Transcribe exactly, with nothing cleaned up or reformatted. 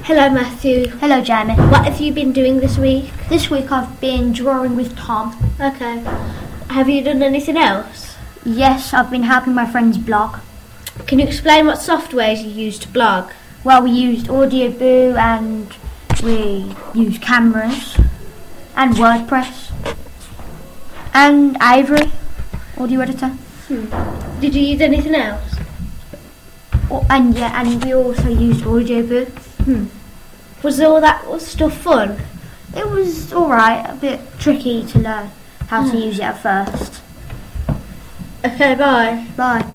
Hello Matthew. Hello Jamie. What have you been doing this week? This week I've been drawing with Tom. Okay. Have you done anything else? Yes, I've been helping my friend's blog. Can you explain what softwares you use to blog? Well, we used Audioboo and we used cameras and WordPress and Avery, audio editor. Hmm. Did you use anything else? Oh, and yeah, and we also used Audioboo. Hmm. Was all that stuff fun? It was alright, a bit tricky to learn how to use it at first. Okay, bye. Bye.